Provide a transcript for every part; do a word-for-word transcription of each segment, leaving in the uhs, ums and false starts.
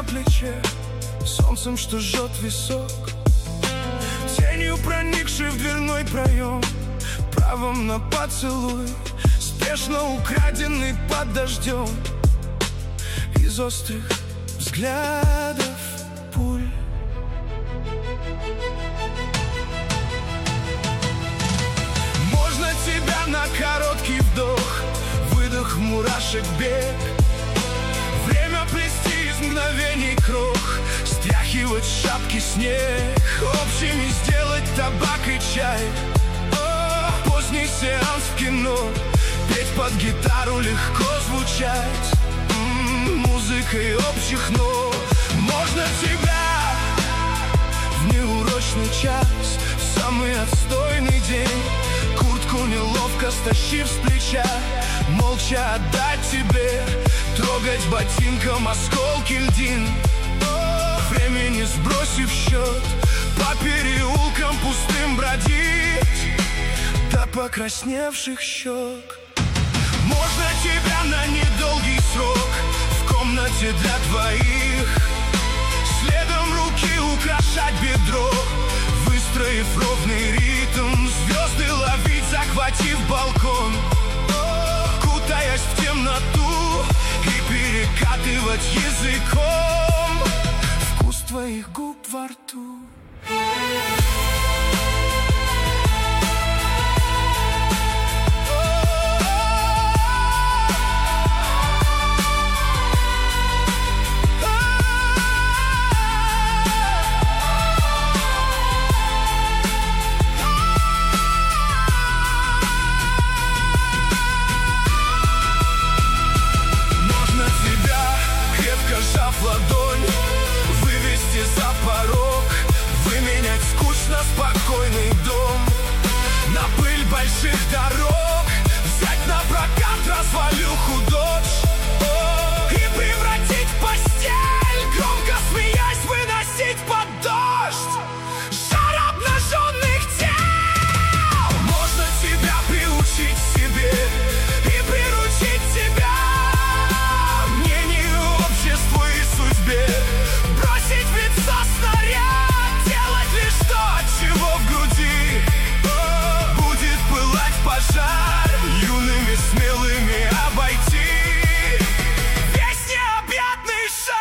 плече, солнцем, что жжет висок, тенью проникшей в дверной проем, правом на поцелуй, спешно украденный под дождем, из острых взглядов пуль. Можно тебя на короткий вдох, выдох, мурашек, бег, время плести из мгновений крох, стряхивать с шапки снег, общими сделать табак и чай. О, поздний сеанс в кино, петь под гитару легко звучать, м-м, музыкой общих нот. Можно тебя в неурочный час, в самый отстойный день, куртку неловко стащив с плеча, молча отдать тебе, трогать ботинком осколки льдин, времени сбросив счет, по переулкам пустым бродить до покрасневших щек. Можно тебя на недолгий срок в комнате для двоих, следом руки украшать бедро, выстроив ровный ритм, звезды ловить, захватив балкон, кутаясь в темноту и перекатывать языком вкус твоих губ во рту. Сжав ладонь, вывести за порог, выменять скучно спокойный дом на пыль больших дорог, взять на прокат развалюху дочь и превратить в постель, громко смеясь, выносить под дождь жар обнаженных тел. Можно тебя приучить себе и приручить себя, бросить в лицо снаряд, делать лишь то, от чего в груди О, будет пылать пожар, юными смелыми обойти весь необъятный шар.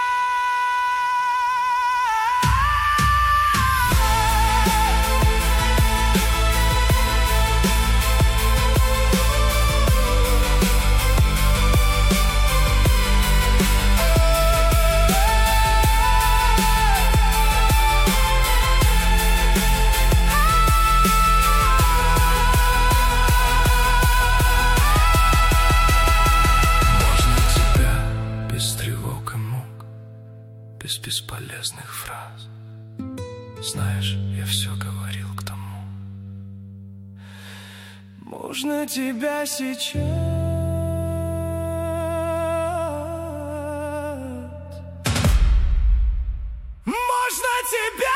Без бесполезных фраз, знаешь, я все говорил к тому. Можно тебя сейчас, можно тебя